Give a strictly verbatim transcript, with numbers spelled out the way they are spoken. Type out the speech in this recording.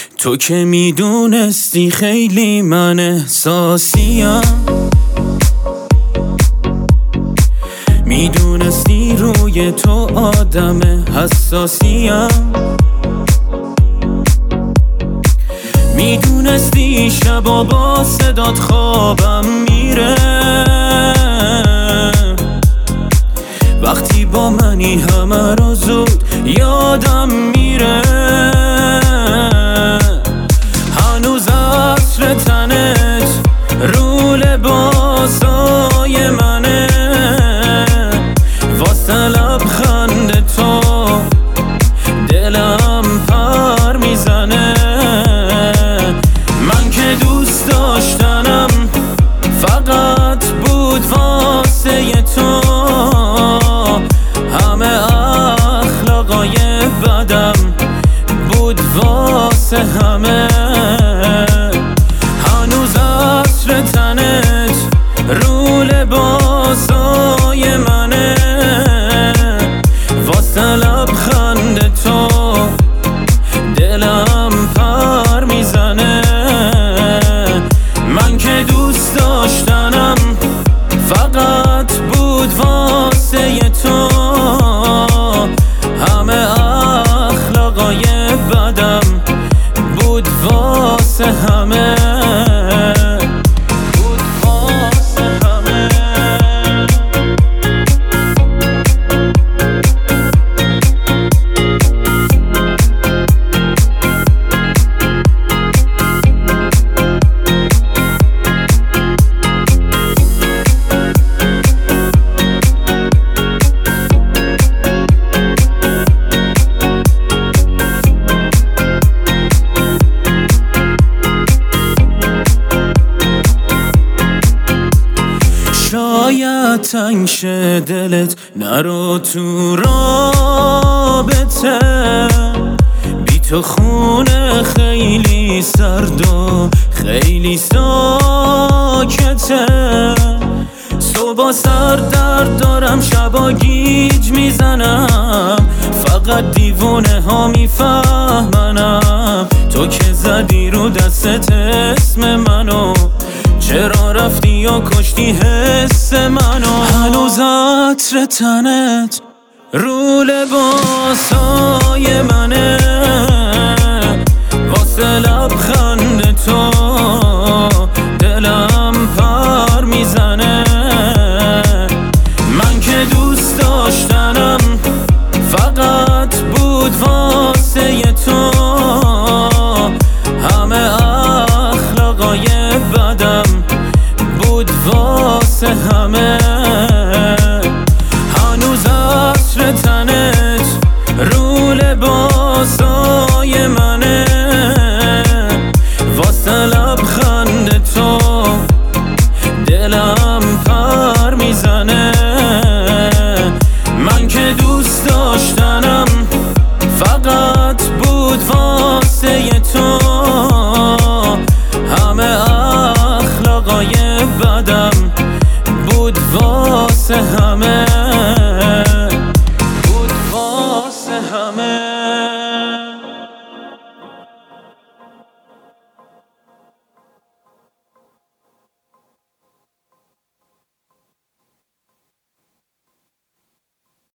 تو که میدونستی خیلی من احساسیم، میدونستی روی تو آدم حساسیم، میدونستی شبا با صدات خوابم میره، وقتی با منی همه رو زود یادم میره. هنوز عطر تنت رو لباسای منه، واسه لبخند تو دلم پر میزنه. من که دوست داشتنم فقط بود واسه تو، همه اخلاقای بدم بود واسه همه. هنوز عطر تنت رو لباسای منه، واسه لبخند تو دلم پر میزنه. من که دوست داشتنم فقط بود واسه تو، همه اخلاقای بدم بود واسه همه، بود واسه همه. شاید تنگ شه دلت نرو تو رابطه، بی تو خونه خیلی سرد و خیلی ساکته. صبح سر درد دارم شبا گیج میزنم، فقط دیوونه ها میفهمنم. تو که زدی رو دستت اسم منو، چرا رفتی و کشتی حس منو؟ هنوز عطر تنت رو لباسای منه، واسه لبخند تو دلم پر میزنه. من که دوست داشتنم فقط بود واسه تو، همه اخلاقای بدم بود واسه همه. هنوز عطر تنت رو لباس